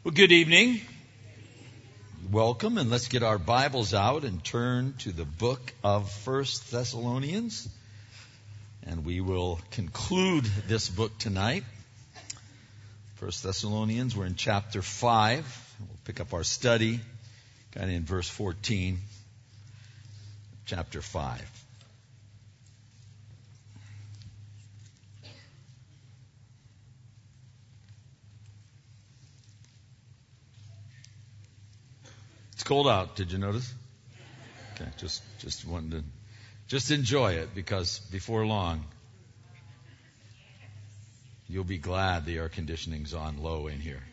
Well, good evening. Welcome, and let's get our Bibles out and turn to the book of 1 Thessalonians. And we will conclude this book tonight. 1 Thessalonians, we're in chapter 5. We'll pick up our study kind of in verse 14, chapter 5. It's cold out. Did you notice? Okay, just wanted to enjoy it, because before long you'll be glad the air conditioning's on low in here.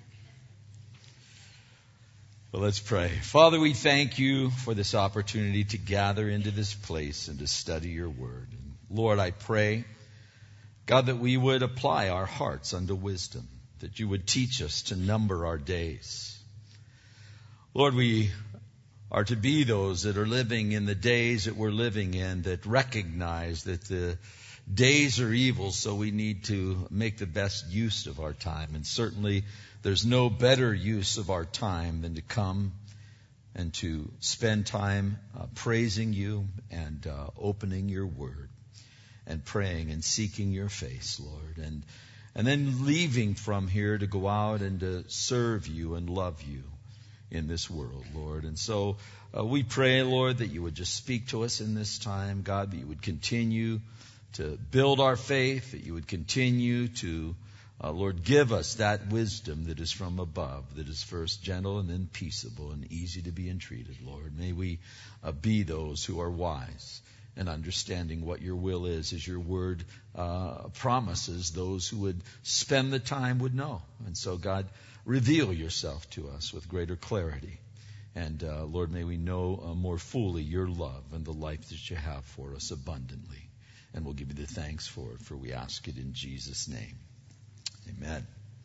Well, let's pray. Father, we thank you for this opportunity to gather into this place and to study your word. And Lord, I pray, God, that we would apply our hearts unto wisdom, that you would teach us to number our days. Lord, we are to be those that are living in the days that we're living in, that recognize that the days are evil, so we need to make the best use of our time. And certainly there's no better use of our time than to come and to spend time praising you and opening your word and praying and seeking your face, Lord. And then leaving from here to go out and to serve you and love you in this world, Lord. And so we pray, Lord, that you would just speak to us in this time, God, that you would continue to build our faith, that you would continue to, Lord, give us that wisdom that is from above, that is first gentle and then peaceable and easy to be entreated, Lord. May we be those who are wise and understanding what your will is, as your word promises those who would spend the time would know. And so, God, reveal yourself to us with greater clarity. And, Lord, may we know more fully your love and the life that you have for us abundantly. And we'll give you the thanks for it, for we ask it in Jesus' name. Amen.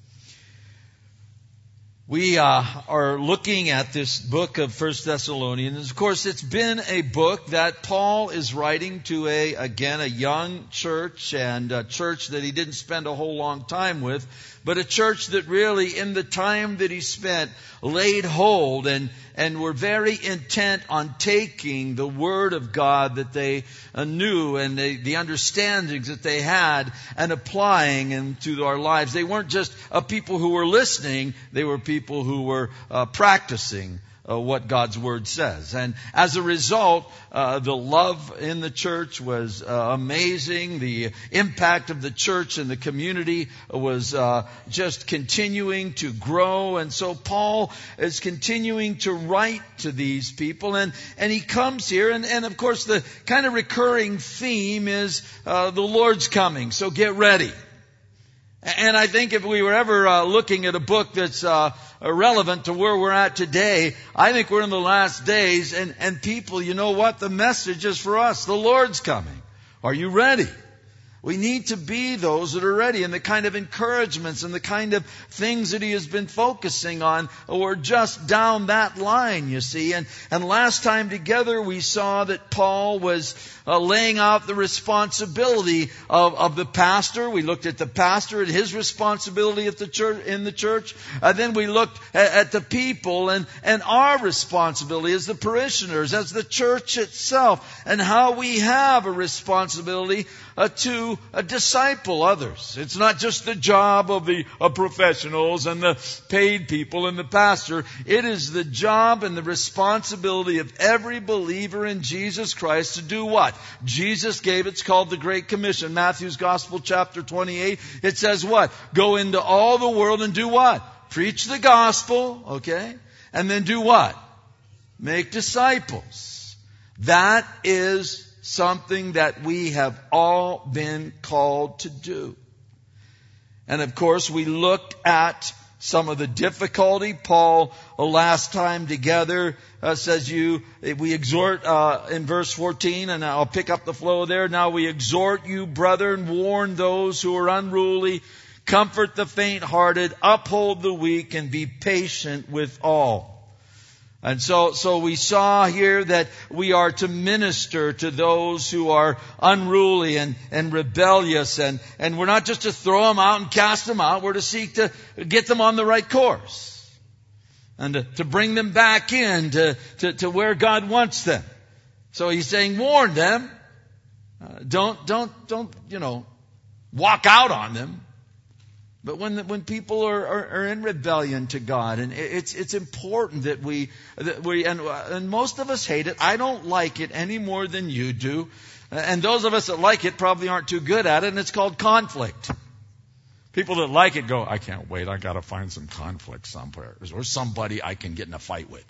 We are looking at this book of 1 Thessalonians. Of course, it's been a book that Paul is writing to a young church, and a church that he didn't spend a whole long time with, but a church that really, in the time that he spent, laid hold and were very intent on taking the Word of God that they knew and the understandings that they had and applying them to our lives. They weren't just people who were listening, they were people who were practicing what God's Word says. And as a result, the love in the church was amazing. The impact of the church and the community was just continuing to grow. And so Paul is continuing to write to these people. And he comes here, and of course the kind of recurring theme is the Lord's coming, so get ready. And I think if we were ever looking at a book that's relevant to where we're at today, I think we're in the last days, and people, you know what? The message is for us. The Lord's coming. Are you ready? We need to be those that are ready, and the kind of encouragements and the kind of things that he has been focusing on were just down that line, you see. And last time together we saw that Paul was laying out the responsibility of the pastor. We looked at the pastor and his responsibility at the church, in the church. Then we looked at the people and our responsibility as the parishioners, as the church itself, and how we have a responsibility to disciple others. It's not just the job of the professionals and the paid people and the pastor. It is the job and the responsibility of every believer in Jesus Christ to do what? Jesus gave. It's called the Great Commission. Matthew's Gospel, chapter 28. It says what? Go into all the world and do what? Preach the gospel, okay? And then do what? Make disciples. That is something that we have all been called to do. And of course, we looked at some of the difficulty. Paul, last time together, says we exhort in verse 14, and I'll pick up the flow there. Now we exhort you, brethren, warn those who are unruly, comfort the faint-hearted, uphold the weak, and be patient with all. And so we saw here that we are to minister to those who are unruly and rebellious. And we're not just to throw them out and cast them out. We're to seek to get them on the right course. and to bring them back in to where God wants them. So he's saying, warn them. Don't walk out on them. But when people are in rebellion to God, and it's important that we and most of us hate it. I don't like it any more than you do. And those of us that like it probably aren't too good at it, and it's called conflict. People that like it go, I can't wait, I gotta find some conflict somewhere. Or somebody I can get in a fight with.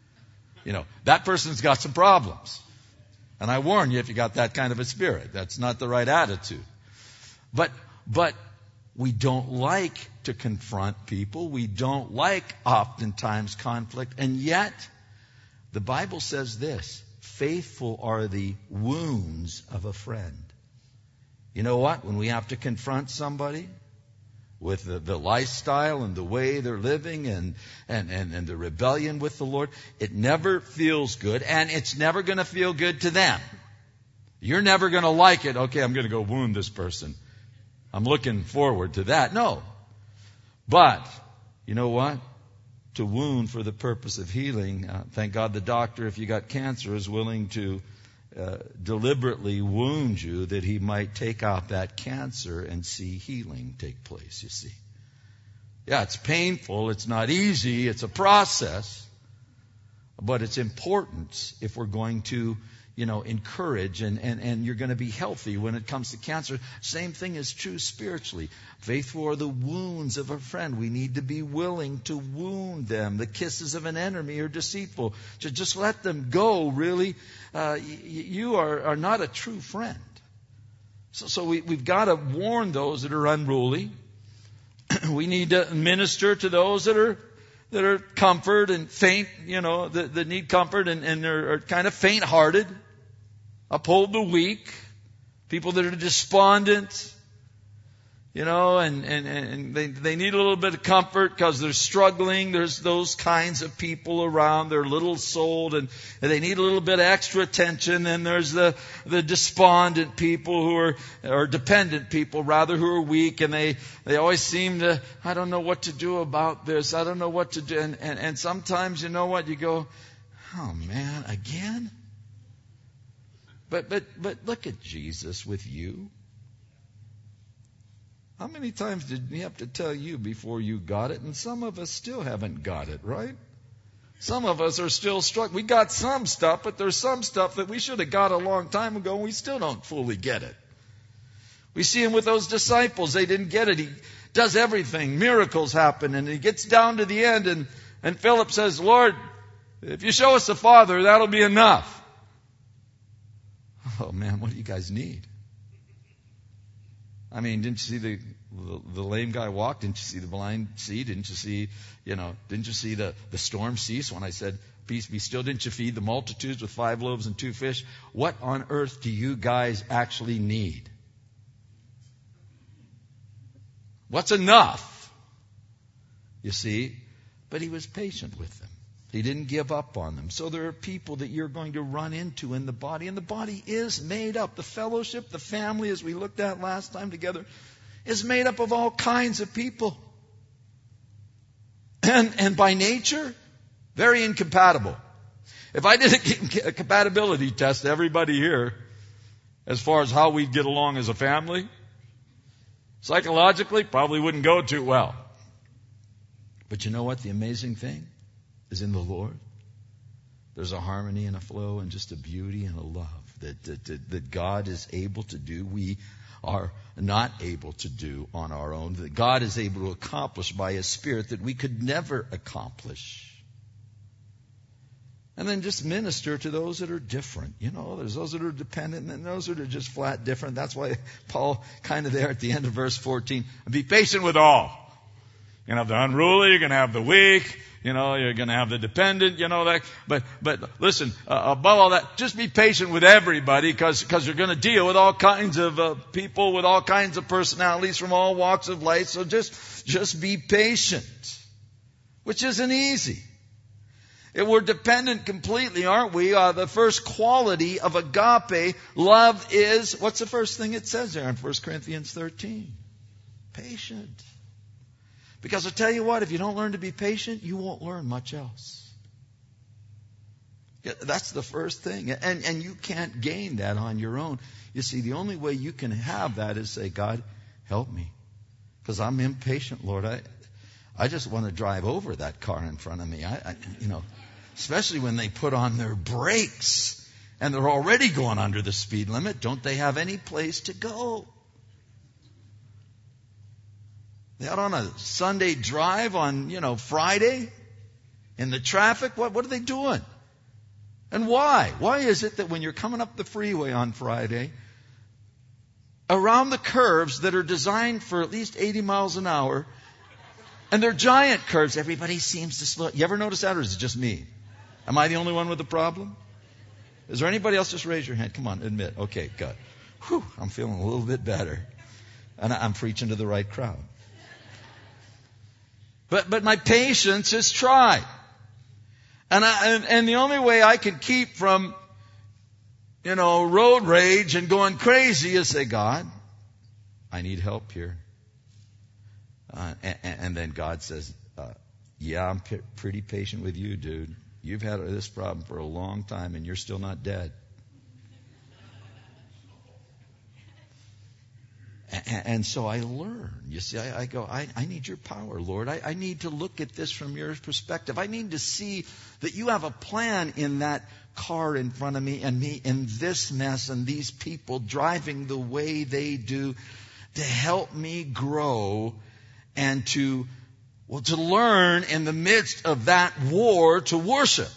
That person's got some problems. And I warn you, if you got that kind of a spirit, that's not the right attitude. But we don't like to confront people. We don't like oftentimes conflict. And yet, the Bible says this, faithful are the wounds of a friend. You know what? When we have to confront somebody with the lifestyle and the way they're living and the rebellion with the Lord, it never feels good, and it's never going to feel good to them. You're never going to like it. Okay, I'm going to go wound this person. I'm looking forward to that. No. But, you know what? To wound for the purpose of healing. Thank God the doctor, if you got cancer, is willing to deliberately wound you that he might take out that cancer and see healing take place, you see. Yeah, it's painful. It's not easy. It's a process. But it's important if we're going to encourage and you're going to be healthy when it comes to cancer. Same thing is true spiritually. Faithful are the wounds of a friend. We need to be willing to wound them. The kisses of an enemy are deceitful. Just let them go, really. You are not a true friend. So we've got to warn those that are unruly. We need to minister to those that are comfort and faint, that need comfort and are kind of faint-hearted. Uphold the weak. People that are despondent. And they need a little bit of comfort because they're struggling. There's those kinds of people around. They're little-souled and they need a little bit of extra attention. And there's the despondent people who are dependent people, rather, who are weak. And they always seem to, I don't know what to do about this. I don't know what to do. And sometimes, you know what? You go, oh man, again? But look at Jesus with you. How many times did he have to tell you before you got it? And some of us still haven't got it, right? Some of us are still struggling. We got some stuff, but there's some stuff that we should have got a long time ago, and we still don't fully get it. We see him with those disciples. They didn't get it. He does everything. Miracles happen, and he gets down to the end, and Philip says, Lord, if you show us the Father, that'll be enough. Oh man, what do you guys need? I mean, didn't you see the lame guy walk? Didn't you see the blind see? Didn't you see, didn't you see the storm cease when I said, peace be still? Didn't you feed the multitudes with 5 loaves and 2 fish? What on earth do you guys actually need? What's enough? You see? But he was patient with them. He didn't give up on them. So there are people that you're going to run into in the body. And the body is made up. The fellowship, the family, as we looked at last time together, is made up of all kinds of people. And by nature, very incompatible. If I did a compatibility test to everybody here, as far as how we'd get along as a family, psychologically, probably wouldn't go too well. But you know what? The amazing thing is in the Lord. There's a harmony and a flow and just a beauty and a love that God is able to do. We are not able to do on our own. That God is able to accomplish by His Spirit that we could never accomplish. And then just minister to those that are different. There's those that are dependent and those that are just flat different. That's why Paul kind of there at the end of verse 14, be patient with all. You're going to have the unruly, you're going to have the weak, you're going to have the dependent, that. But listen, above all that, just be patient with everybody because you're going to deal with all kinds of people with all kinds of personalities from all walks of life. So just be patient, which isn't easy. If we're dependent completely, aren't we? The first quality of agape love is, what's the first thing it says there in 1 Corinthians 13? Patient. Because I tell you what, if you don't learn to be patient, you won't learn much else. Yeah, that's the first thing. And you can't gain that on your own. You see, the only way you can have that is say, God, help me. Because I'm impatient, Lord. I just want to drive over that car in front of me. Especially when they put on their brakes and they're already going under the speed limit. Don't they have any place to go? They're out on a Sunday drive on, Friday in the traffic. What are they doing? And why? Why is it that when you're coming up the freeway on Friday, around the curves that are designed for at least 80 miles an hour, and they're giant curves, everybody seems to slow? You ever notice that, or is it just me? Am I the only one with the problem? Is there anybody else? Just raise your hand. Come on, admit. Okay, good. Whew, I'm feeling a little bit better. And I'm preaching to the right crowd. But my patience is tried. And the only way I can keep from, road rage and going crazy is say, God, I need help here. And then God says, yeah, I'm pretty patient with you, dude. You've had this problem for a long time and you're still not dead. And so I learn. You see, I go, I need your power, Lord. I need to look at this from your perspective. I need to see that you have a plan in that car in front of me and me in this mess and these people driving the way they do to help me grow and to learn in the midst of that war to worship.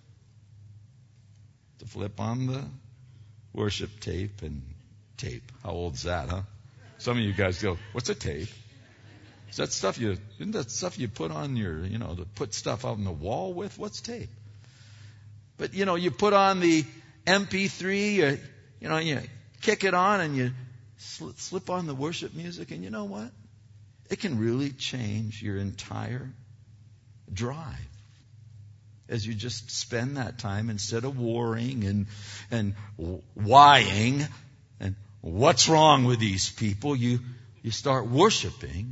To flip on the worship tape and tape. How old's that, huh? Some of you guys go, what's a tape? Is that stuff isn't that stuff you put on your, to put stuff out on the wall with? What's tape? But, you put on the MP3, you kick it on and you slip on the worship music, and you know what? It can really change your entire drive as you just spend that time instead of worrying and whying and what's wrong with these people. You start worshiping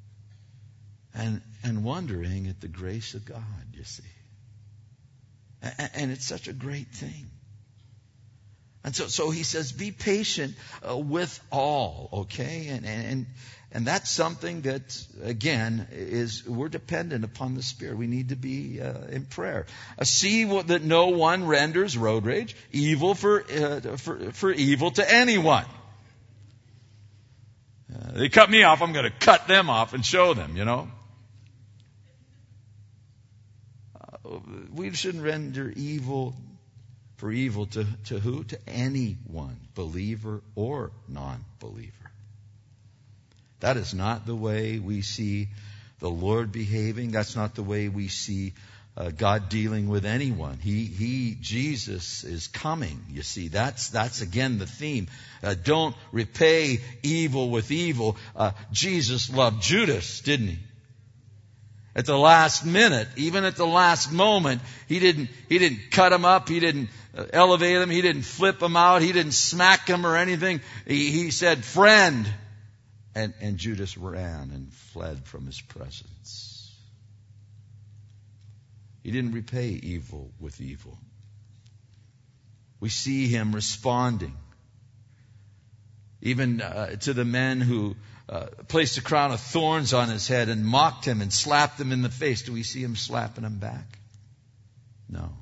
and wondering at the grace of God, you see. And it's such a great thing. And so he says, be patient with all, okay? And that's something that, again, we're dependent upon the Spirit. We need to be in prayer. See that no one renders road rage evil for evil to anyone. They cut me off, I'm going to cut them off and show them, We shouldn't render evil for evil to who? To anyone, believer or non-believer. That is not the way we see the Lord behaving. That's not the way we see God dealing with anyone. Jesus is coming. You see, that's again the theme. Don't repay evil with evil. Jesus loved Judas, didn't he? At the last minute, even at the last moment, he didn't cut him up. He didn't elevate him. He didn't flip him out. He didn't smack him or anything. He said, friend. And Judas ran and fled from his presence. He didn't repay evil with evil. We see him responding. Even to the men who placed a crown of thorns on his head and mocked him and slapped him in the face. Do we see him slapping him back? No.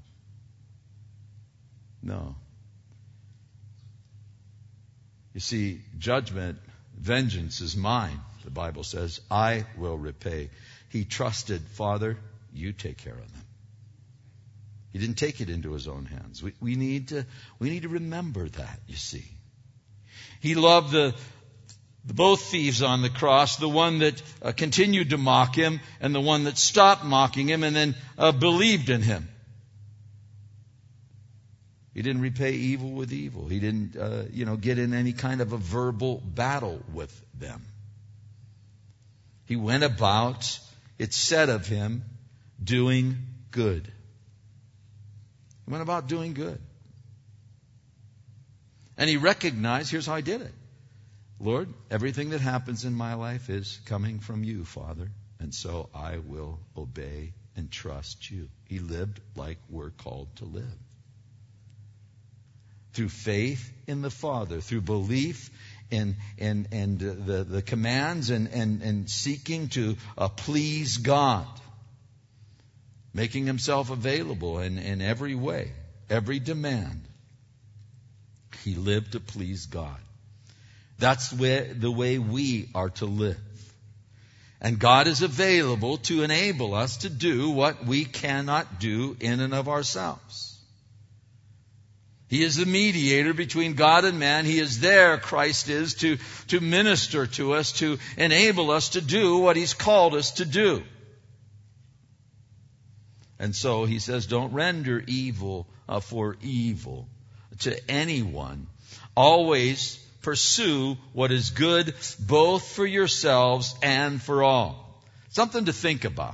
You see, judgment, vengeance is mine, the Bible says. I will repay. He trusted, Father, you take care of them. He didn't take it into his own hands. We need to remember that, you see. He loved both thieves on the cross, the one that continued to mock him and the one that stopped mocking him and then believed in him. He didn't repay evil with evil. He didn't, get in any kind of a verbal battle with them. He went about, it's said of him, doing good. He went about doing good. And he recognized, here's how I did it. Lord, everything that happens in my life is coming from you, Father. and so I will obey and trust you. He lived like we're called to live. Through faith in the Father, through belief in the commands and seeking to please God, making himself available in every way, every demand. He lived to please God. That's the way we are to live. And God is available to enable us to do what we cannot do in and of ourselves. He is the mediator between God and man. He is there, Christ is, to minister to us, to enable us to do what He's called us to do. And so He says, don't render evil for evil to anyone. Always pursue what is good both for yourselves and for all. Something to think about.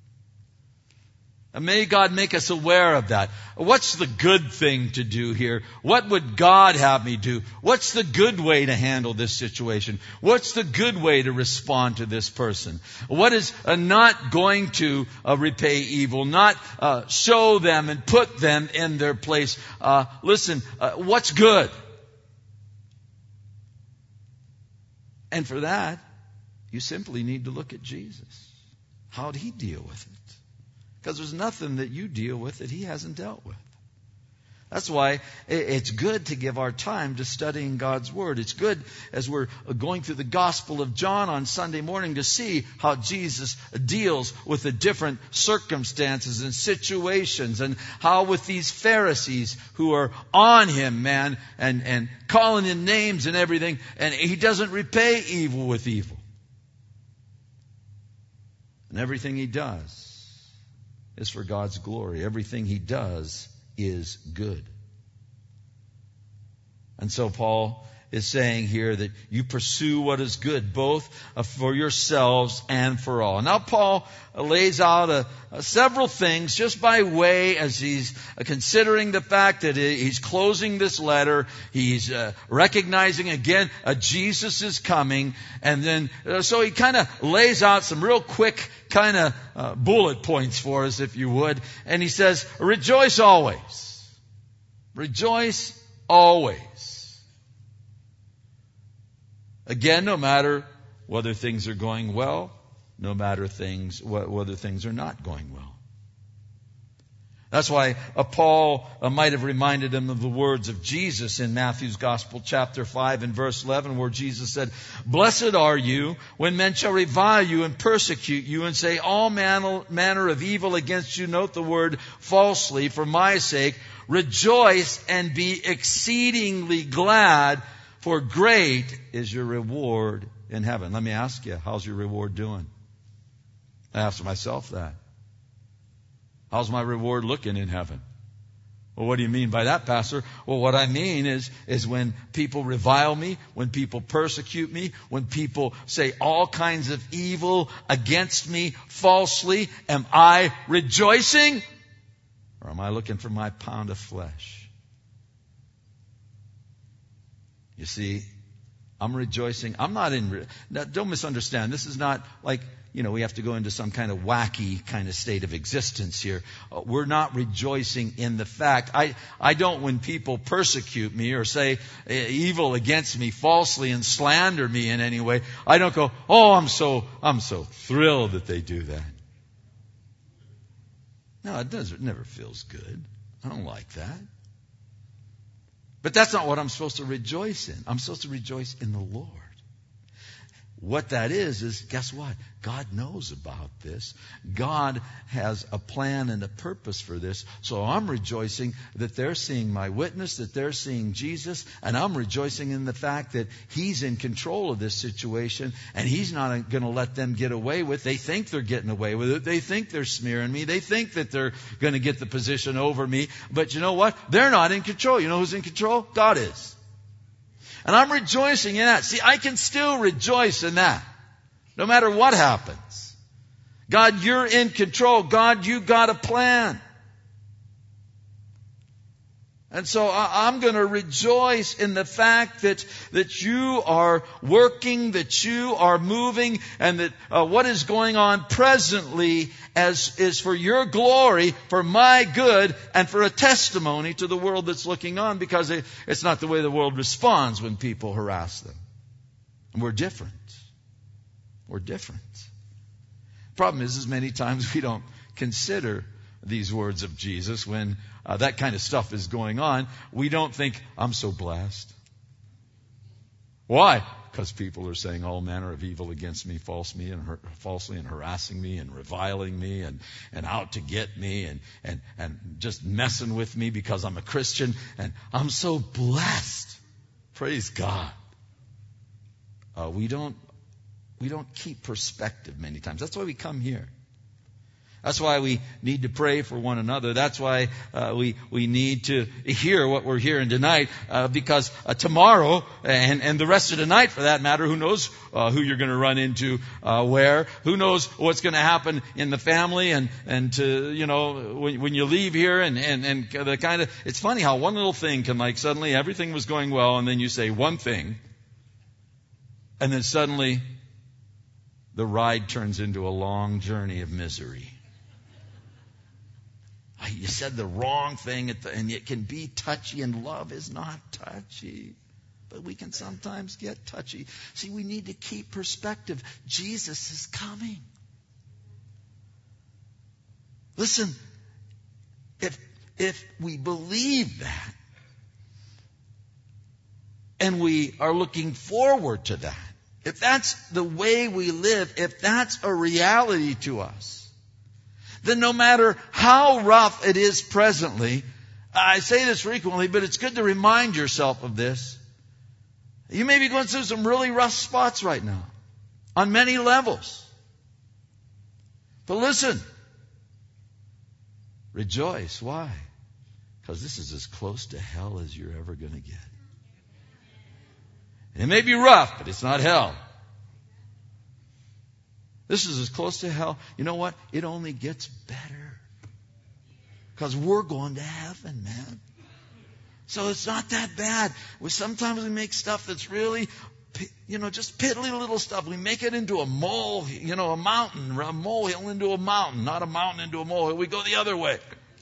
And may God make us aware of that. What's the good thing to do here? What would God have me do? What's the good way to handle this situation? What's the good way to respond to this person? What is not going to repay evil, not show them and put them in their place? What's good? And for that, you simply need to look at Jesus. How did He deal with it? Because there's nothing that you deal with that He hasn't dealt with. That's why it's good to give our time to studying God's Word. It's good as we're going through the Gospel of John on Sunday morning to see how Jesus deals with the different circumstances and situations, and how with these Pharisees who are on Him, man, and calling Him names and everything, and He doesn't repay evil with evil. And everything He does is for God's glory. Everything He does is good. And so Paul is saying here that you pursue what is good, both for yourselves and for all. Now Paul lays out several things just by way as he's considering the fact that he's closing this letter. He's recognizing again Jesus is coming. And then so he kind of lays out some real quick kind of bullet points for us, if you would. And he says, rejoice always. Rejoice always. Again, no matter whether things are going well, no matter whether things are not going well. That's why Paul might have reminded him of the words of Jesus in Matthew's Gospel, chapter 5 and verse 11, where Jesus said, "Blessed are you when men shall revile you and persecute you and say all manner of evil against you." Note the word falsely, "for my sake. Rejoice and be exceedingly glad, for great is your reward in heaven." Let me ask you, how's your reward doing? I ask myself that. How's my reward looking in heaven? Well, what do you mean by that, Pastor? Well, what I mean is when people revile me, when people persecute me, when people say all kinds of evil against me falsely, am I rejoicing? Or am I looking for my pound of flesh? You see, I'm rejoicing. I'm not now, don't misunderstand. This is not like, we have to go into some kind of wacky kind of state of existence here. We're not rejoicing in the fact. I don't, when people persecute me or say evil against me falsely and slander me in any way, I don't go, "Oh, I'm so thrilled that they do that." No, it never feels good. I don't like that. But that's not what I'm supposed to rejoice in. I'm supposed to rejoice in the Lord. What that is guess what? God knows about this. God has a plan and a purpose for this. So I'm rejoicing that they're seeing my witness, that they're seeing Jesus, and I'm rejoicing in the fact that He's in control of this situation, and He's not going to let them get away with it. They think they're getting away with it. They think they're smearing me. They think that they're going to get the position over me. But you know what? They're not in control. You know who's in control? God is. And I'm rejoicing in that. See, I can still rejoice in that, no matter what happens. God, you're in control. God, you got a plan. And so I'm going to rejoice in the fact that you are working, that you are moving, and that what is going on presently is for your glory, for my good, and for a testimony to the world that's looking on, because it's not the way the world responds when people harass them. And we're different. We're different. Problem is many times we don't consider these words of Jesus when that kind of stuff is going on. We don't think, I'm so blessed. Why? Because people are saying all manner of evil against me, falsely and harassing me and reviling me and out to get me and just messing with me because I'm a Christian, and I'm so blessed. Praise God. We don't keep perspective many times. That's why we come here. That's why we need to pray for one another. That's why we need to hear what we're hearing tonight, because tomorrow and the rest of the night, for that matter, who knows who you're going to run into where? Who knows what's going to happen in the family and to, when you leave here and the kind of, it's funny how one little thing can, like, suddenly everything was going well, and then you say one thing, and then suddenly the ride turns into a long journey of misery. You said the wrong thing, and it can be touchy, and love is not touchy. But we can sometimes get touchy. See, we need to keep perspective. Jesus is coming. Listen, if we believe that, and we are looking forward to that, if that's the way we live, if that's a reality to us, then no matter how rough it is presently, I say this frequently, but it's good to remind yourself of this. You may be going through some really rough spots right now, on many levels. But listen, rejoice. Why? Because this is as close to hell as you're ever going to get. And it may be rough, but it's not hell. This is as close to hell. You know what? It only gets better. Because we're going to heaven, man. So it's not that bad. Sometimes we make stuff that's really, just piddly little stuff. We make it into a mole, a mountain, a molehill into a mountain, not a mountain into a molehill. We go the other way.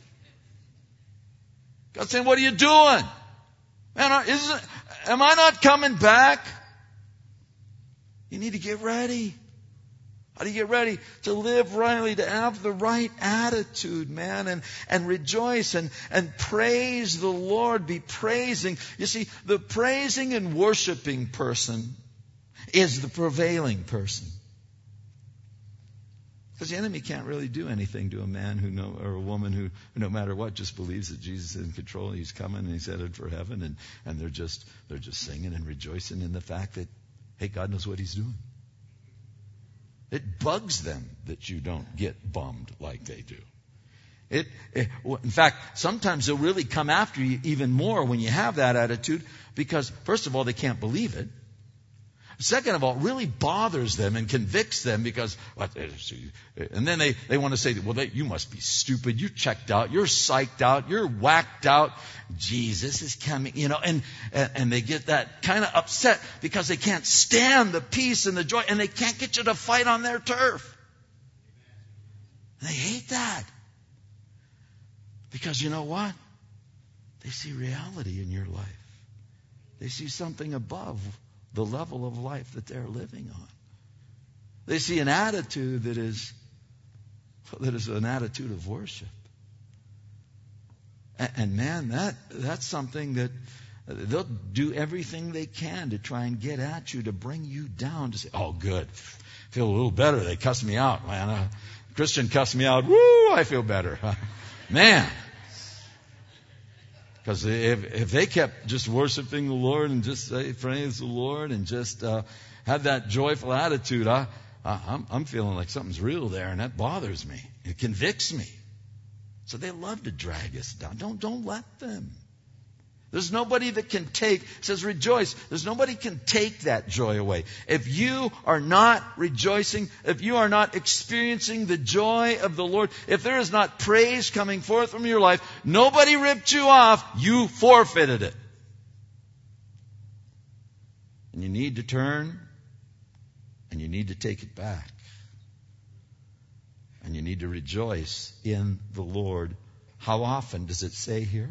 God's saying, what are you doing? Man, am I not coming back? You need to get ready. How do you get ready? To live rightly, to have the right attitude, man, and rejoice and praise the Lord. Be praising. You see, the praising and worshiping person is the prevailing person. Because the enemy can't really do anything to a man or a woman who, no matter what, just believes that Jesus is in control. He's coming and he's headed for heaven, and they're just singing and rejoicing in the fact that, hey, God knows what he's doing. It bugs them that you don't get bummed like they do. In fact, sometimes they'll really come after you even more when you have that attitude, because, first of all, they can't believe it. Second of all, it really bothers them and convicts them because, and then they want to say, well, you must be stupid. You're checked out. You're psyched out. You're whacked out. Jesus is coming, and they get that kind of upset because they can't stand the peace and the joy, and they can't get you to fight on their turf. And they hate that. Because you know what? They see reality in your life. They see something above the level of life that they're living on. They see an attitude that is an attitude of worship. And man, that's something that they'll do everything they can to try and get at you, to bring you down, to say, oh, good, feel a little better. They cussed me out, man. A Christian cussed me out. Woo, I feel better. Man. Because if they kept just worshiping the Lord and just say, praise the Lord and just have that joyful attitude, I'm feeling like something's real there, and that bothers me. It convicts me. So they love to drag us down. Don't let them. There's nobody that can take, it says rejoice. There's nobody can take that joy away. If you are not rejoicing, if you are not experiencing the joy of the Lord, if there is not praise coming forth from your life, nobody ripped you off, you forfeited it. And you need to turn, and you need to take it back. And you need to rejoice in the Lord. How often does it say here?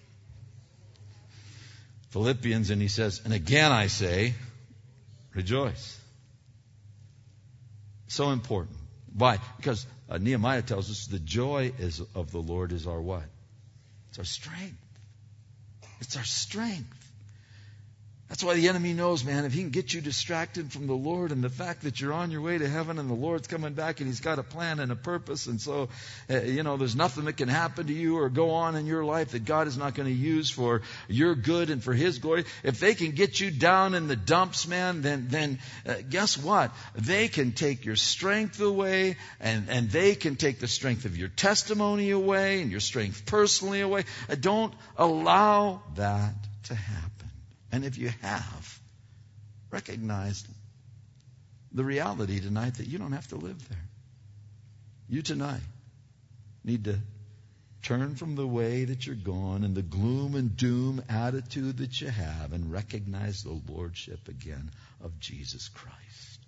Philippians, and he says, and again I say, rejoice. So important. Why? Because Nehemiah tells us the joy of the Lord is our what? It's our strength. It's our strength. That's why the enemy knows, man, if he can get you distracted from the Lord and the fact that you're on your way to heaven and the Lord's coming back and he's got a plan and a purpose, and so, there's nothing that can happen to you or go on in your life that God is not going to use for your good and for his glory. If they can get you down in the dumps, man, then guess what? They can take your strength away, and they can take the strength of your testimony away and your strength personally away. Don't allow that to happen. And if you have, recognize the reality tonight that you don't have to live there. You tonight need to turn from the way that you're going and the gloom and doom attitude that you have and recognize the lordship again of Jesus Christ.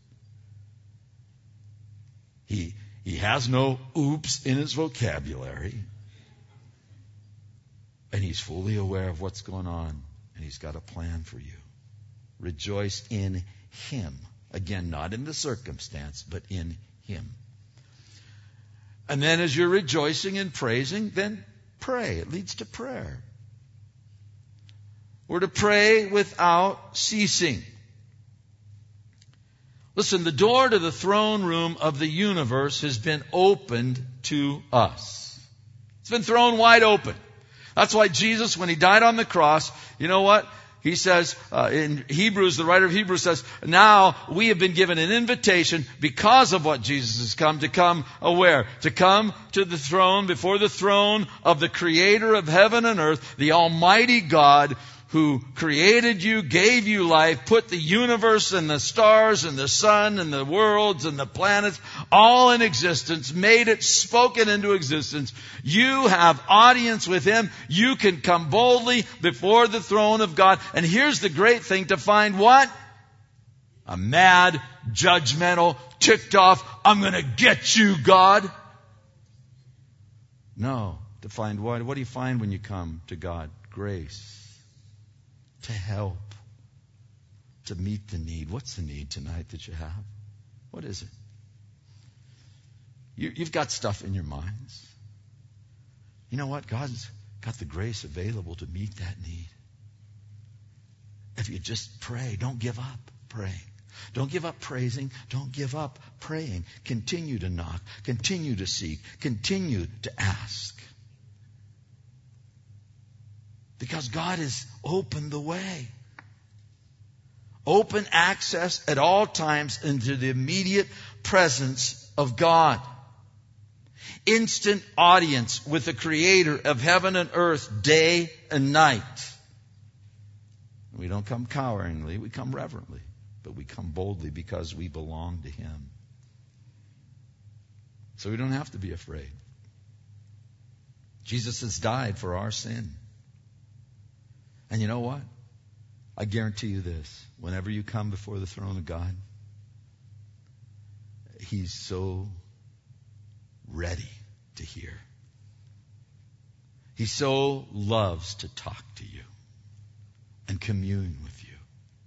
He has no oops in his vocabulary. And he's fully aware of what's going on. And he's got a plan for you. Rejoice in him. Again, not in the circumstance, but in him. And then as you're rejoicing and praising, then pray. It leads to prayer. We're to pray without ceasing. Listen, the door to the throne room of the universe has been opened to us. It's been thrown wide open. That's why Jesus, when he died on the cross, you know what? He says, in Hebrews, the writer of Hebrews says, now we have been given an invitation because of what Jesus has come, to come where? To come to the throne, before the throne of the Creator of heaven and earth, the Almighty God, who created you, gave you life, put the universe and the stars and the sun and the worlds and the planets all in existence, made it, spoken into existence. You have audience with him. You can come boldly before the throne of God. And here's the great thing, to find what? A mad, judgmental, ticked off, I'm going to get you, God. No, to find what? What do you find when you come to God? Grace. To help, to meet the need. What's the need tonight that you have? What is it? You've got stuff in your minds. You know what? God's got the grace available to meet that need. If you just pray, don't give up praying. Don't give up praising. Don't give up praying. Continue to knock. Continue to seek. Continue to ask. Because God has opened the way. Open access at all times into the immediate presence of God. Instant audience with the Creator of heaven and earth day and night. We don't come coweringly, we come reverently. But we come boldly because we belong to him. So we don't have to be afraid. Jesus has died for our sin. And you know what? I guarantee you this. Whenever you come before the throne of God, he's so ready to hear. He so loves to talk to you and commune with you.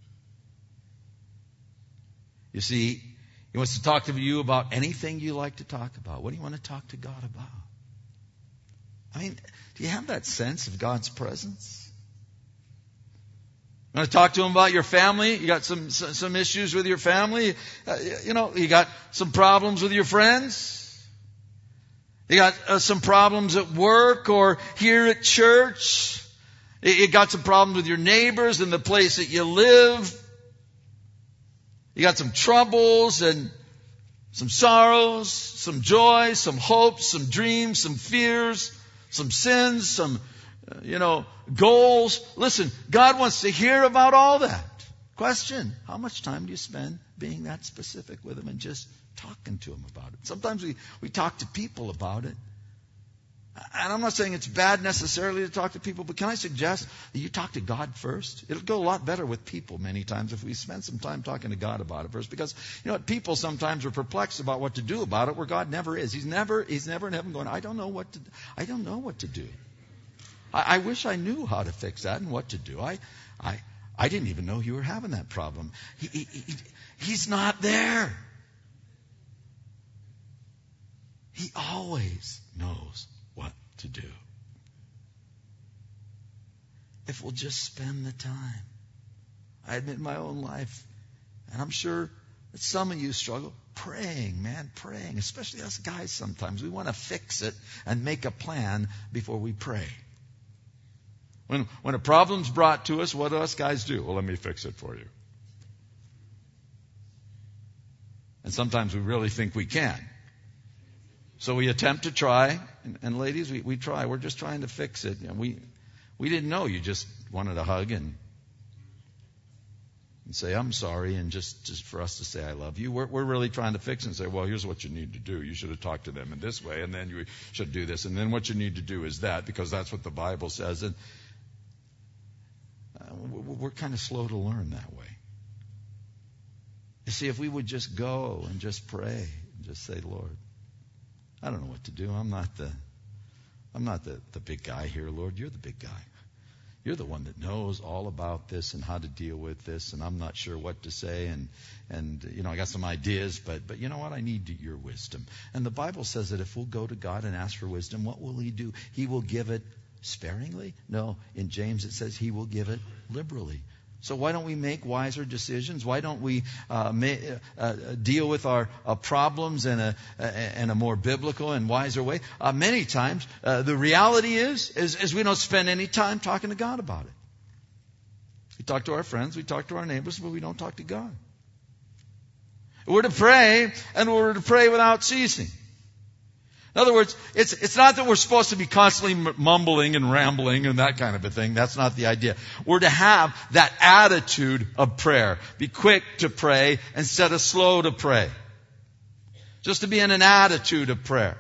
You see, he wants to talk to you about anything you like to talk about. What do you want to talk to God about? I mean, do you have that sense of God's presence? You want to talk to him about your family? You got some issues with your family? You got some problems with your friends? You got some problems at work or here at church? You got some problems with your neighbors and the place that you live? You got some troubles and some sorrows, some joys, some hopes, some dreams, some fears, some sins, some goals. Listen, God wants to hear about all that. Question, how much time do you spend being that specific with Him and just talking to Him about it? Sometimes we talk to people about it. And I'm not saying it's bad necessarily to talk to people, but can I suggest that you talk to God first? It'll go a lot better with people many times if we spend some time talking to God about it first. Because, people sometimes are perplexed about what to do about it where God never is. He's never in heaven going, I don't know what to do. I wish I knew how to fix that and what to do. I didn't even know you were having that problem. He's not there. He always knows what to do. If we'll just spend the time. I admit in my own life, and I'm sure that some of you struggle, praying, especially us guys sometimes. We want to fix it and make a plan before we pray. When a problem's brought to us, what do us guys do? Well, let me fix it for you. And sometimes we really think we can. So we attempt to try, and ladies, we try. We're just trying to fix it. We didn't know you just wanted a hug and say, I'm sorry, and just for us to say, I love you. We're really trying to fix it and say, well, here's what you need to do. You should have talked to them in this way, and then you should do this. And then what you need to do is that, because that's what the Bible says. And we're kind of slow to learn that way. You see, if we would just go and just pray and just say, Lord, I don't know what to do. I'm not the big guy here, Lord. You're the big guy. You're the one that knows all about this and how to deal with this, and I'm not sure what to say, and I got some ideas, but you know what? I need your wisdom. And the Bible says that if we'll go to God and ask for wisdom, what will He do? He will give it sparingly? No, in James it says He will give it liberally. So why don't we make wiser decisions? Why don't we deal with our problems in a more biblical and wiser way? Many times, the reality is we don't spend any time talking to God about it. We talk to our friends, we talk to our neighbors, but we don't talk to God. We're to pray, and we're to pray without ceasing. In other words, it's not that we're supposed to be constantly mumbling and rambling and that kind of a thing. That's not the idea. We're to have that attitude of prayer. Be quick to pray instead of slow to pray. Just to be in an attitude of prayer.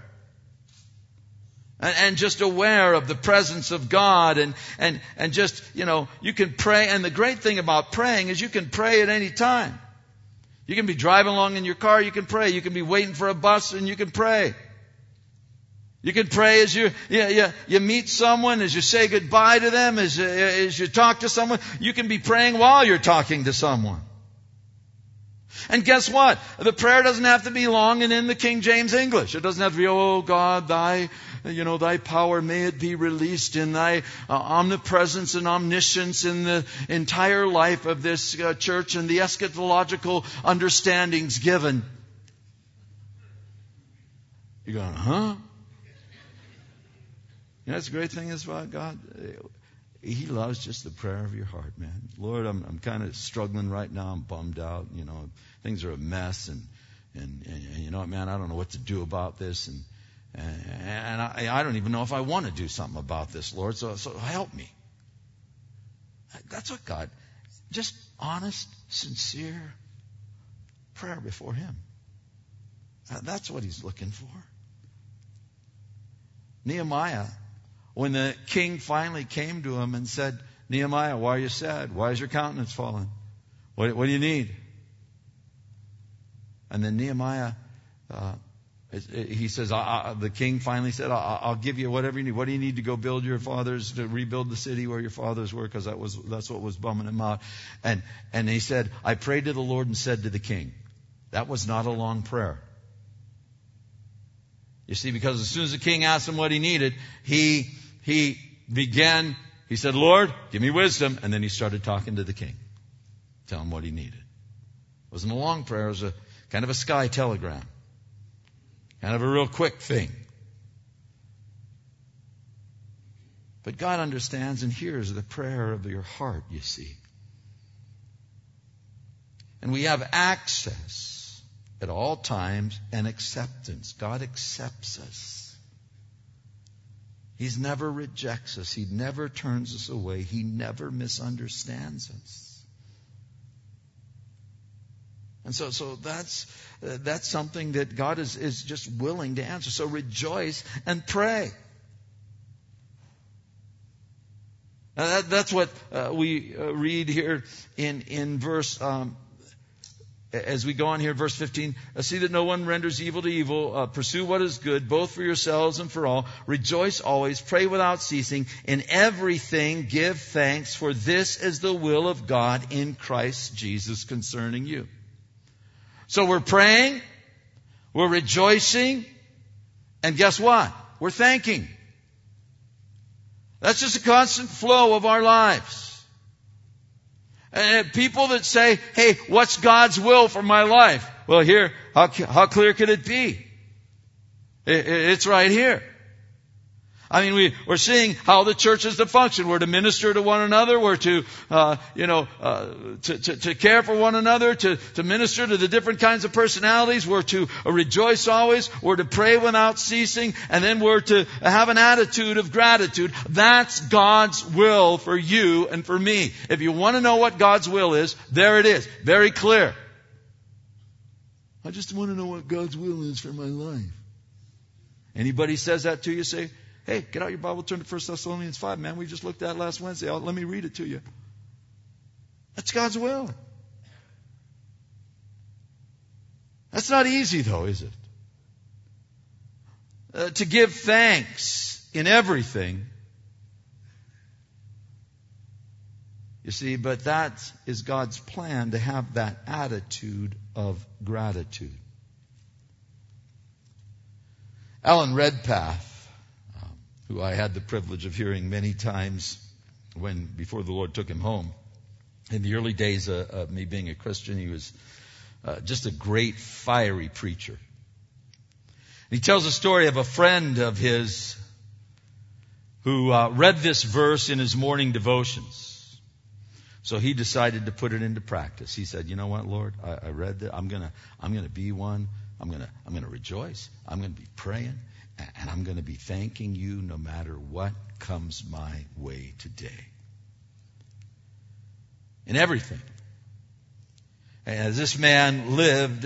And just aware of the presence of God and just, you can pray. And the great thing about praying is you can pray at any time. You can be driving along in your car, you can pray. You can be waiting for a bus and you can pray. You can pray as you meet someone, as you say goodbye to them, as you talk to someone. You can be praying while you're talking to someone. And guess what? The prayer doesn't have to be long and in the King James English. It doesn't have to be, oh God, thy power, may it be released in thy omnipresence and omniscience in the entire life of this church and the eschatological understandings given. You're going, huh? That's the great thing is about God. He loves just the prayer of your heart, man. Lord, I'm kind of struggling right now. I'm bummed out. Things are a mess, and you know what, man, I don't know what to do about this, and I don't even know if I want to do something about this, Lord. So help me. That's what God. Just honest, sincere prayer before Him. That's what He's looking for. Nehemiah. When the king finally came to him and said, Nehemiah, why are you sad? Why is your countenance fallen? What do you need? And then Nehemiah, he says, the king finally said, I'll give you whatever you need. What do you need to go build your fathers, to rebuild the city where your fathers were? Because that's what was bumming him out. And he said, I prayed to the Lord and said to the king. That was not a long prayer. You see, because as soon as the king asked him what he needed, he said, Lord, give me wisdom. And then he started talking to the king. Tell him what he needed. It wasn't a long prayer. It was a kind of a sky telegram. Kind of a real quick thing. But God understands and hears the prayer of your heart, you see. And we have access at all times and acceptance. God accepts us. He never rejects us. He never turns us away. He never misunderstands us. And so that's something that God is just willing to answer. So rejoice and pray. That's what we read here in verse, as we go on here, verse 15. See that no one renders evil to evil. Pursue what is good, both for yourselves and for all. Rejoice always. Pray without ceasing. In everything give thanks, for this is the will of God in Christ Jesus concerning you. So we're praying, we're rejoicing, and guess what? We're thanking. That's just a constant flow of our lives. And people that say, hey, what's God's will for my life? Well, here, how clear could it be? It's right here. I mean, we're seeing how the church is to function. We're to minister to one another. We're to, to care for one another, to minister to the different kinds of personalities. We're to rejoice always. We're to pray without ceasing. And then we're to have an attitude of gratitude. That's God's will for you and for me. If you want to know what God's will is, there it is. Very clear. I just want to know what God's will is for my life. Anybody says that to you, say, hey, get out your Bible, turn to 1 Thessalonians 5, man. We just looked at it last Wednesday. Let me read it to you. That's God's will. That's not easy, though, is it? To give thanks in everything. You see, but that is God's plan, to have that attitude of gratitude. Alan Redpath, who I had the privilege of hearing many times before the Lord took him home. In the early days of me being a Christian, he was just a great, fiery preacher. He tells a story of a friend of his who read this verse in his morning devotions. So he decided to put it into practice. He said, you know what, Lord, I read that. I'm gonna be one. I'm gonna rejoice. I'm gonna be praying. And I'm going to be thanking you no matter what comes my way today. In everything. As this man lived,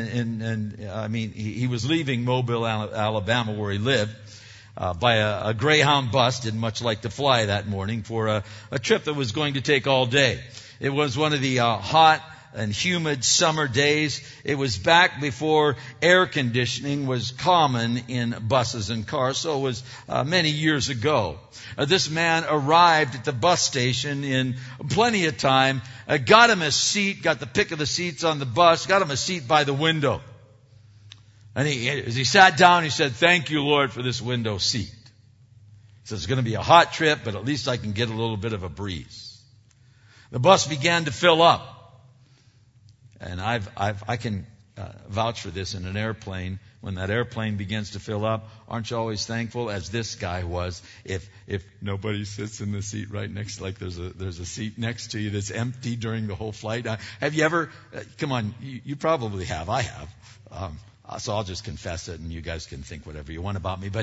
he was leaving Mobile, Alabama, where he lived, by a Greyhound bus. Didn't much like to fly that morning for a trip that was going to take all day. It was one of the hot and humid summer days. It was back before air conditioning was common in buses and cars, so it was many years ago. This man arrived at the bus station in plenty of time, got him a seat, got the pick of the seats on the bus, got him a seat by the window. And as he sat down, he said, thank you, Lord, for this window seat. He said, it's going to be a hot trip, but at least I can get a little bit of a breeze. The bus began to fill up. And I can vouch for this in an airplane. When that airplane begins to fill up, aren't you always thankful, as this guy was, if nobody sits in the seat right next, like there's a seat next to you that's empty during the whole flight? Have you ever? Come on, you probably have. I have. So I'll just confess it, and you guys can think whatever you want about me. But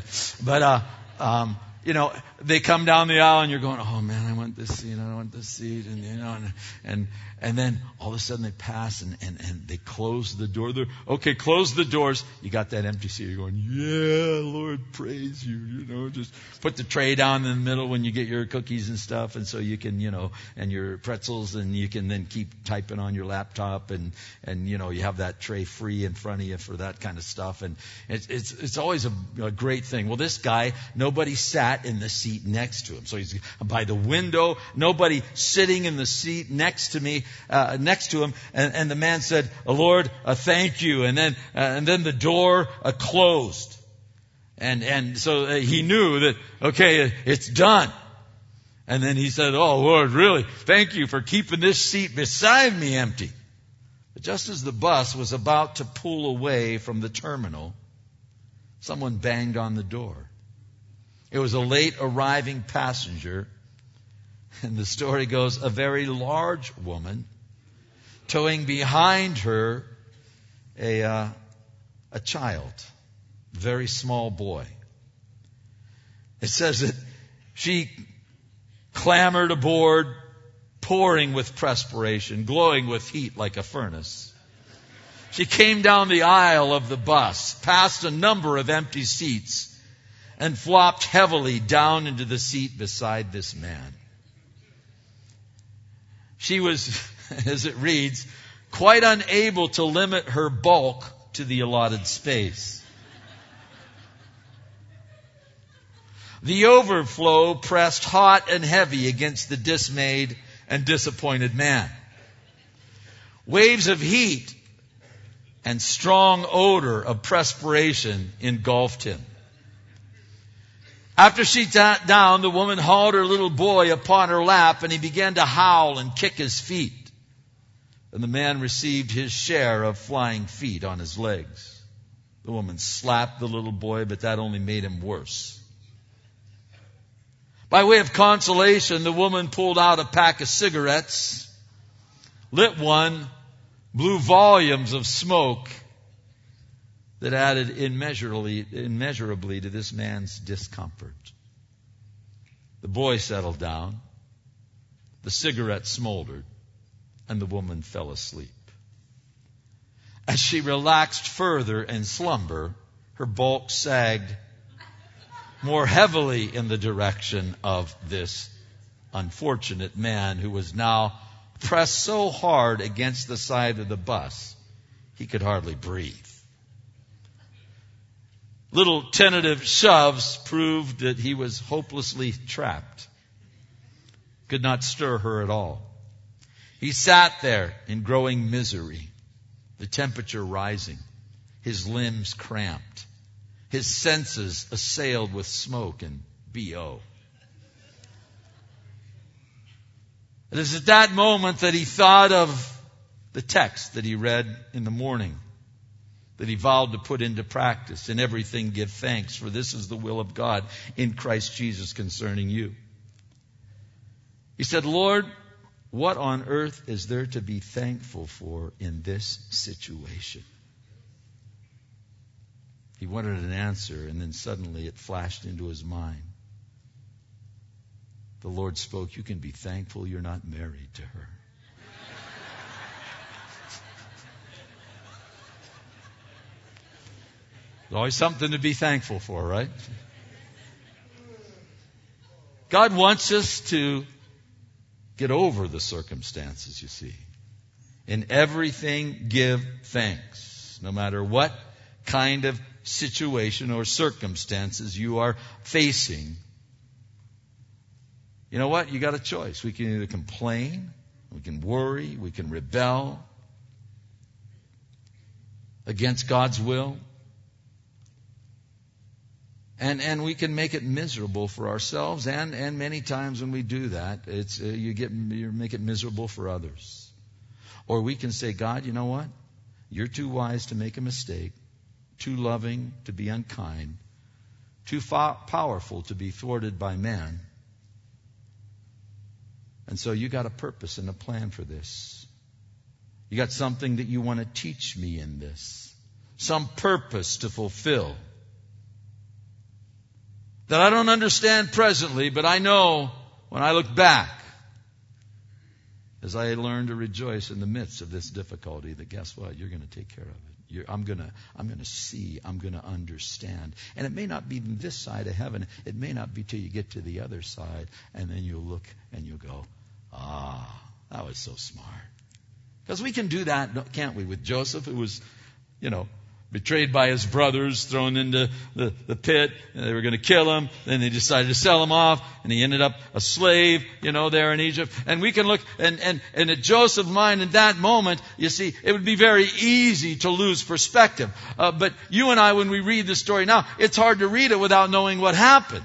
they come down the aisle, and you're going, oh man, I want this seat, and then all of a sudden they pass and they close the door. Okay, close the doors. You got that empty seat. You're going, yeah, Lord, praise you. Just put the tray down in the middle when you get your cookies and stuff, and so you can, and your pretzels, and you can then keep typing on your laptop, and you have that tray free in front of you for that kind of stuff. And it's always a great thing. Well, this guy, nobody sat in the seat next to him. So he's by the window, nobody sitting in the seat next to him. And the man said, Lord, thank you. And then the door closed. And so he knew that, okay, it's done. And then he said, oh Lord, really, thank you for keeping this seat beside me empty. But just as the bus was about to pull away from the terminal, someone banged on the door. It was a late arriving passenger, and the story goes, a very large woman towing behind her a child, very small boy. It says that she clambered aboard, pouring with perspiration, glowing with heat like a furnace. She came down the aisle of the bus, past a number of empty seats, and flopped heavily down into the seat beside this man. She was, as it reads, quite unable to limit her bulk to the allotted space. The overflow pressed hot and heavy against the dismayed and disappointed man. Waves of heat and strong odor of perspiration engulfed him. After she sat down, the woman hauled her little boy upon her lap, and he began to howl and kick his feet. And the man received his share of flying feet on his legs. The woman slapped the little boy, but that only made him worse. By way of consolation, the woman pulled out a pack of cigarettes, lit one, blew volumes of smoke that added immeasurably to this man's discomfort. The boy settled down, the cigarette smoldered, and the woman fell asleep. As she relaxed further in slumber, her bulk sagged more heavily in the direction of this unfortunate man who was now pressed so hard against the side of the bus he could hardly breathe. Little tentative shoves proved that he was hopelessly trapped. Could not stir her at all. He sat there in growing misery, the temperature rising, his limbs cramped, his senses assailed with smoke and BO. It is at that moment that he thought of the text that he read in the morning, that he vowed to put into practice. In everything give thanks, for this is the will of God in Christ Jesus concerning you. He said, Lord, what on earth is there to be thankful for in this situation? He wanted an answer, and then suddenly it flashed into his mind. The Lord spoke, you can be thankful you're not married to her. There's always something to be thankful for, right? God wants us to get over the circumstances, you see. In everything, give thanks. No matter what kind of situation or circumstances you are facing. You know what? You got a choice. We can either complain, we can worry, we can rebel against God's will. And we can make it miserable for ourselves, and many times when we do that, it's you make it miserable for others. Or we can say, God, you know what? You're too wise to make a mistake, too loving to be unkind, too powerful to be thwarted by man. And so you got a purpose and a plan for this. You got something that you want to teach me in this, some purpose to fulfill that I don't understand presently, but I know when I look back, as I learn to rejoice in the midst of this difficulty, that guess what? You're going to take care of it. I'm going to see. I'm going to understand. And it may not be this side of heaven. It may not be till you get to the other side, and then you'll look and you'll go, that was so smart. Because we can do that, can't we? With Joseph, it was, betrayed by his brothers, thrown into the pit. They were going to kill him. Then they decided to sell him off, and he ended up a slave, there in Egypt. And we can look, and at Joseph's mind in that moment, you see, it would be very easy to lose perspective. But you and I, when we read the story now, it's hard to read it without knowing what happens.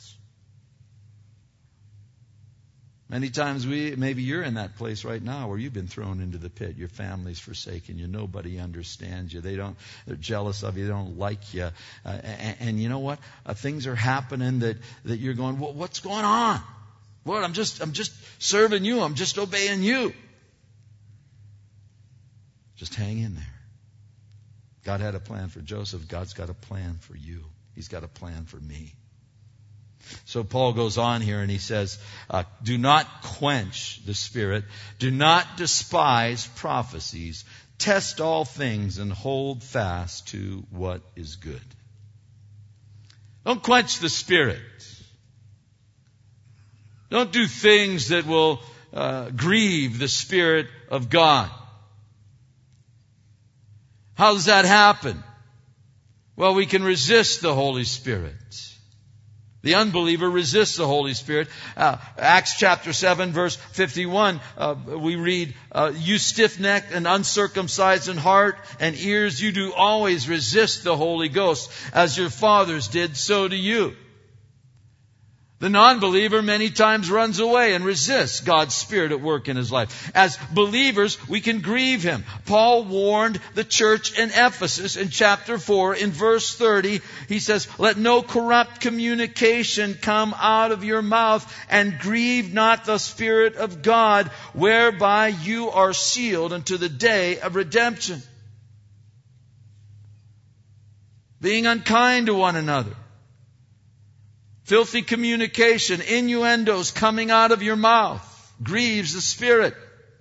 Many times maybe you're in that place right now where you've been thrown into the pit. Your family's forsaken you. Nobody understands you. They're jealous of you. They don't like you. And you know what? Things are happening that you're going, well, what's going on? Lord, I'm just serving you. I'm just obeying you. Just hang in there. God had a plan for Joseph. God's got a plan for you. He's got a plan for me. So Paul goes on here and he says, do not quench the Spirit. Do not despise prophecies. Test all things and hold fast to what is good. Don't quench the Spirit. Don't do things that will grieve the Spirit of God. How does that happen? Well, we can resist the Holy Spirit. The unbeliever resists the Holy Spirit. Acts chapter 7 verse 51, we read, you stiff-necked and uncircumcised in heart and ears, you do always resist the Holy Ghost. As your fathers did, so do you. The non-believer many times runs away and resists God's Spirit at work in his life. As believers, we can grieve Him. Paul warned the church in Ephesus in chapter 4 in verse 30. He says, let no corrupt communication come out of your mouth, and grieve not the Spirit of God, whereby you are sealed unto the day of redemption. Being unkind to one another. Filthy communication, innuendos coming out of your mouth grieves the Spirit.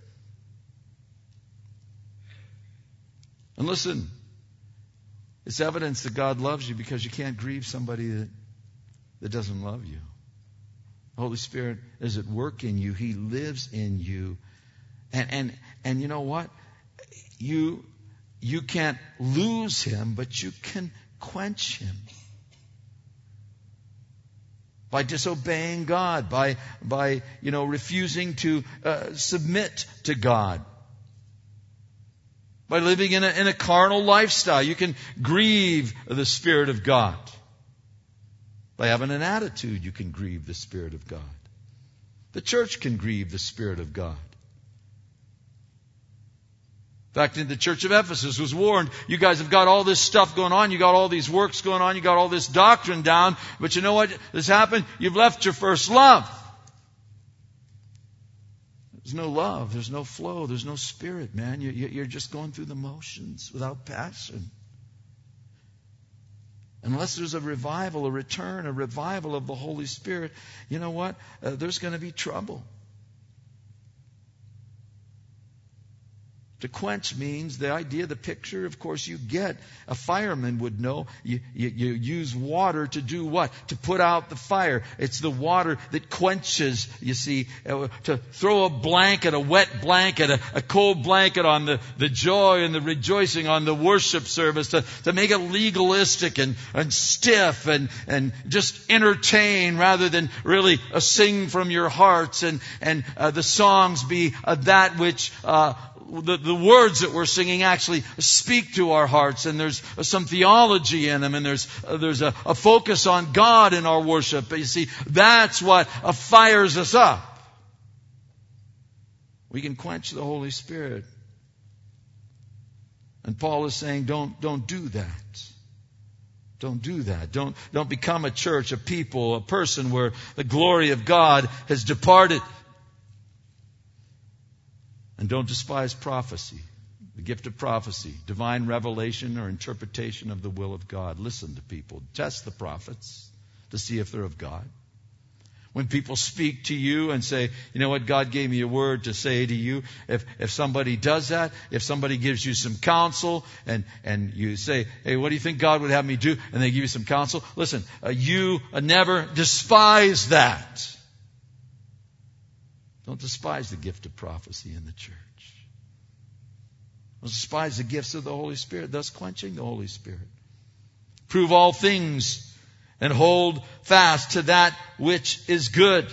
And listen, it's evidence that God loves you because you can't grieve somebody that doesn't love you. The Holy Spirit is at work in you. He lives in you. And you know what? You can't lose Him, but you can quench Him. By disobeying God, by refusing to submit to God, by living in a carnal lifestyle, you can grieve the Spirit of God. By having an attitude, you can grieve the Spirit of God. The church can grieve the Spirit of God. In fact, the church of Ephesus was warned, you guys have got all this stuff going on, you got all these works going on, you got all this doctrine down, but you know what has happened? You've left your first love. There's no love, there's no flow, there's no Spirit, man. You're just going through the motions without passion. Unless there's a revival, a return, a revival of the Holy Spirit, you know what? There's going to be trouble. To quench means the idea, the picture, of course, you get. A fireman would know. You use water to do what? To put out the fire. It's the water that quenches, you see. To throw a wet blanket, a cold blanket on the joy and the rejoicing on the worship service. To make it legalistic and stiff and just entertain rather than really sing from your hearts. And the songs be that which... The words that we're singing actually speak to our hearts, and there's some theology in them, and there's a focus on God in our worship. But you see, that's what fires us up. We can quench the Holy Spirit. And Paul is saying, don't do that. Don't do that. Don't become a church, a people, a person where the glory of God has departed. And don't despise prophecy, the gift of prophecy, divine revelation or interpretation of the will of God. Listen to people. Test the prophets to see if they're of God. When people speak to you and say, you know what, God gave me a word to say to you. If somebody does that, if somebody gives you some counsel and you say, hey, what do you think God would have me do? And they give you some counsel. Listen, you never despise that. Don't despise the gift of prophecy in the church. Don't despise the gifts of the Holy Spirit, thus quenching the Holy Spirit. Prove all things and hold fast to that which is good.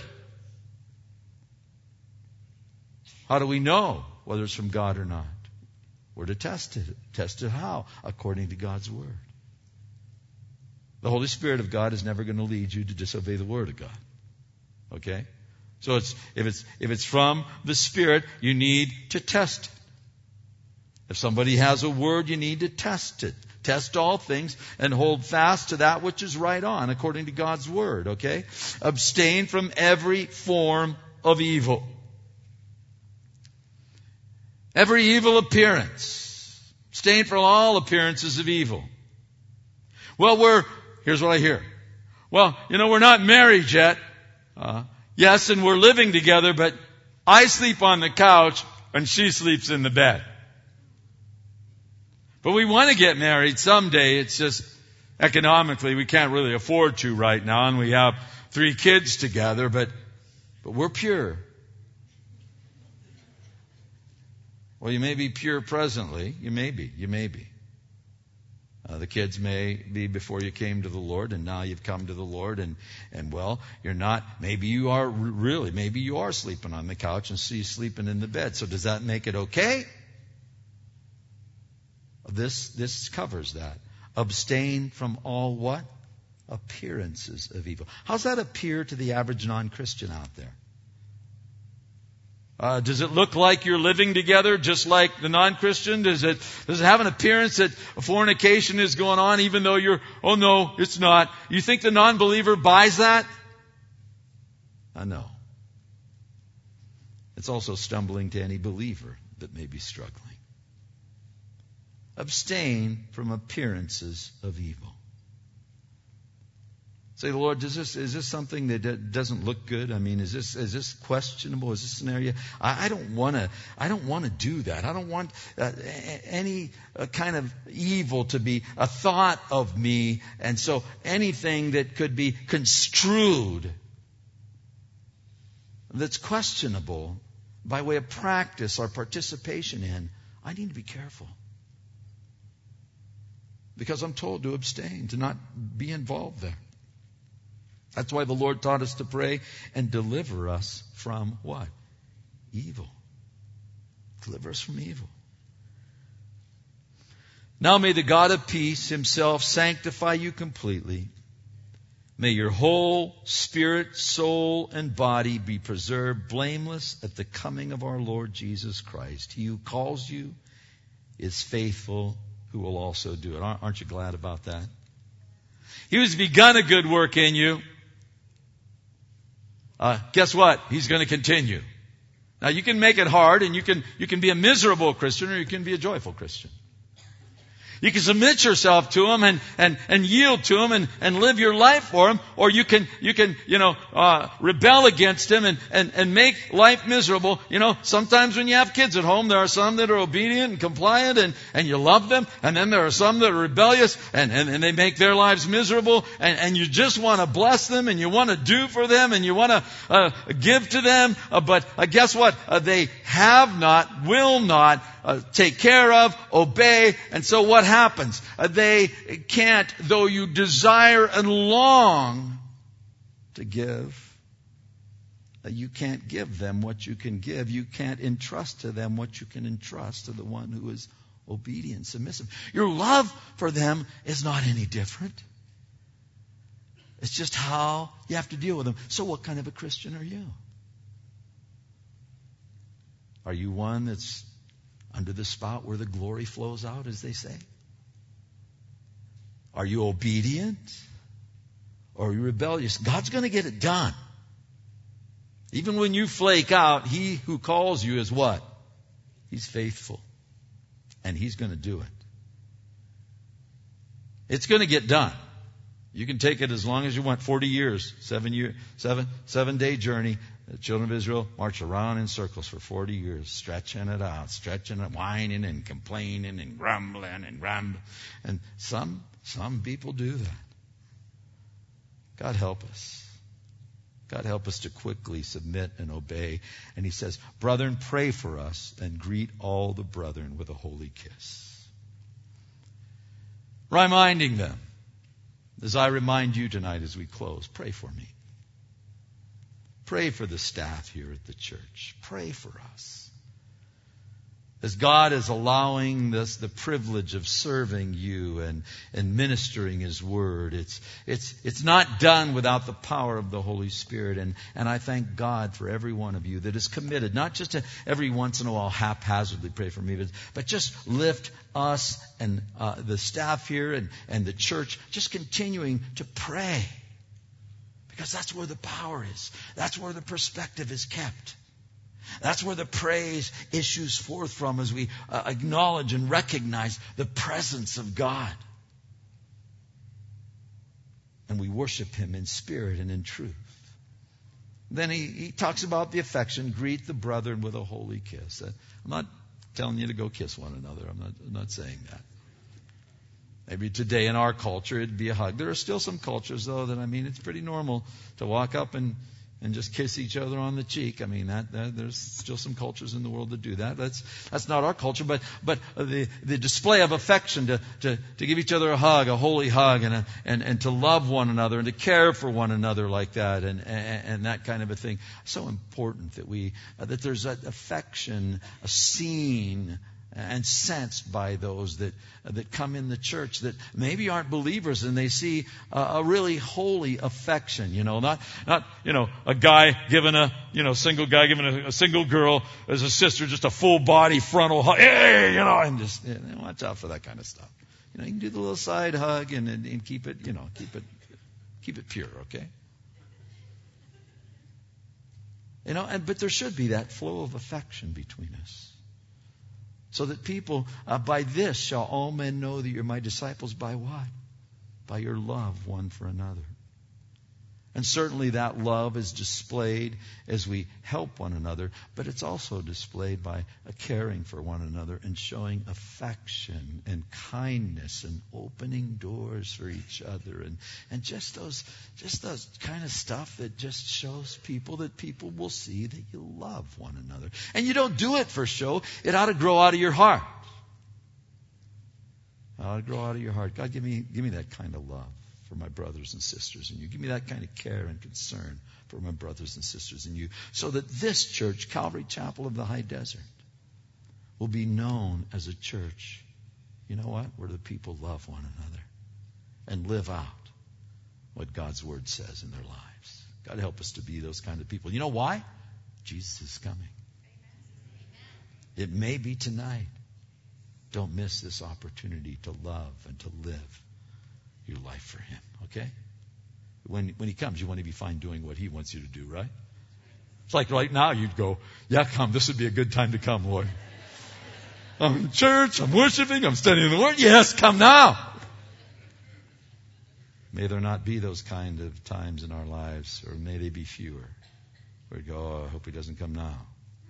How do we know whether it's from God or not? We're to test it. Test it how? According to God's Word. The Holy Spirit of God is never going to lead you to disobey the Word of God. Okay? So if it's from the Spirit, you need to test it. If somebody has a word, you need to test it. Test all things and hold fast to that which is right on, according to God's Word, okay? Abstain from every form of evil. Every evil appearance. Abstain from all appearances of evil. Well, here's what I hear. Well, we're not married yet. Yes, and we're living together, but I sleep on the couch and she sleeps in the bed. But we want to get married someday. It's just economically we can't really afford to right now, and we have 3 kids together, but we're pure. Well, you may be pure presently. You may be. The kids may be before you came to the Lord, and now you've come to the Lord, and well, you're not, maybe you are sleeping on the couch and she's sleeping in the bed. So does that make it okay? This covers that. Abstain from all what? Appearances of evil. How's that appear to the average non-Christian out there? Does it look like you're living together just like the non-Christian? Does it have an appearance that fornication is going on even though oh no, it's not? You think the non-believer buys that? No. It's also stumbling to any believer that may be struggling. Abstain from appearances of evil. Say, Lord, is this something that doesn't look good? I mean, is this questionable? Is this an area? I don't want to do that. I don't want any kind of evil to be a thought of me. And so anything that could be construed that's questionable by way of practice or participation in, I need to be careful. Because I'm told to abstain, to not be involved there. That's why the Lord taught us to pray and deliver us from what? Evil. Deliver us from evil. Now may the God of peace himself sanctify you completely. May your whole spirit, soul, and body be preserved blameless at the coming of our Lord Jesus Christ. He who calls you is faithful, who will also do it. Aren't you glad about that? He who's begun a good work in you, guess what? He's going to continue. Now you can make it hard, and you can be a miserable Christian, or you can be a joyful Christian. You can submit yourself to Him and yield to Him and live your life for Him, or you can rebel against Him and make life miserable. Sometimes when you have kids at home, there are some that are obedient and compliant and you love them, and then there are some that are rebellious and they make their lives miserable, and you just want to bless them and you want to do for them and you want to give to them, but guess what? They have not, will not take care of, obey, and so what happens? They can't, though you desire and long to give, you can't give them what you can give. You can't entrust to them what you can entrust to the one who is obedient, submissive. Your love for them is not any different. It's just how you have to deal with them. So what kind of a Christian are you? Are you one that's under the spout where the glory flows out, as they say? Are you obedient? Or are you rebellious? God's going to get it done. Even when you flake out, He who calls you is what? He's faithful. And He's going to do it. It's going to get done. You can take it as long as you want. 40 years, 7-day journey. The children of Israel marched around in circles for 40 years, stretching it out, whining and complaining and grumbling and grumbling. And some people do that. God help us. God help us to quickly submit and obey. And He says, brethren, pray for us and greet all the brethren with a holy kiss. Reminding them, as I remind you tonight as we close, pray for me. Pray for the staff here at the church. Pray for us. As God is allowing us the privilege of serving you and ministering His Word, it's not done without the power of the Holy Spirit. And I thank God for every one of you that is committed, not just to every once in a while haphazardly pray for me, but just lift us and the staff here and the church, just continuing to pray. Because that's where the power is. That's where the perspective is kept. That's where the praise issues forth from as we acknowledge and recognize the presence of God. and we worship Him in spirit and in truth. Then he talks about the affection. Greet the brethren with a holy kiss. I'm not telling you to go kiss one another. I'm not saying that. Maybe today in our culture it'd be a hug. There are still some cultures, though, that it's pretty normal to walk up and just kiss each other on the cheek. That there's still some cultures in the world that do that. That's not our culture, but the display of affection to give each other a hug, a holy hug, and to love one another and to care for one another like that, and that kind of a thing. So important that there's that affection seen and sensed by those that come in the church that maybe aren't believers, and they see a really holy affection. Not a guy giving single guy giving a single girl as a sister just a full body frontal hug. Hey, and just watch out for that kind of stuff. You can do the little side hug and keep it pure, okay? But there should be that flow of affection between us. So that people, by this shall all men know that you're my disciples. By what? By your love one for another. And certainly that love is displayed as we help one another, but it's also displayed by caring for one another and showing affection and kindness and opening doors for each other and just those kind of stuff that just shows people that people will see that you love one another. And you don't do it for show. It ought to grow out of your heart. It ought to grow out of your heart. God, give me that kind of love for my brothers and sisters in you. Give me that kind of care and concern for my brothers and sisters in you, so that this church, Calvary Chapel of the High Desert, will be known as a church, where the people love one another and live out what God's Word says in their lives. God help us to be those kind of people. You know why? Jesus is coming. It may be tonight. Don't miss this opportunity to love and to live your life for Him, okay? When He comes, you want to be fine doing what He wants you to do, right? It's like right now you'd go, yeah, come. This would be a good time to come, Lord. I'm in church, I'm worshiping, I'm studying the Word. Yes, come now. May there not be those kind of times in our lives, or may they be fewer, where we go, oh, I hope He doesn't come now.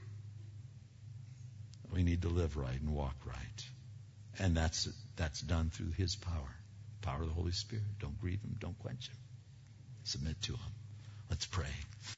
We need to live right and walk right. And that's done through His power. Power of the Holy Spirit. Don't grieve Him. Don't quench Him. Submit to Him. Let's pray.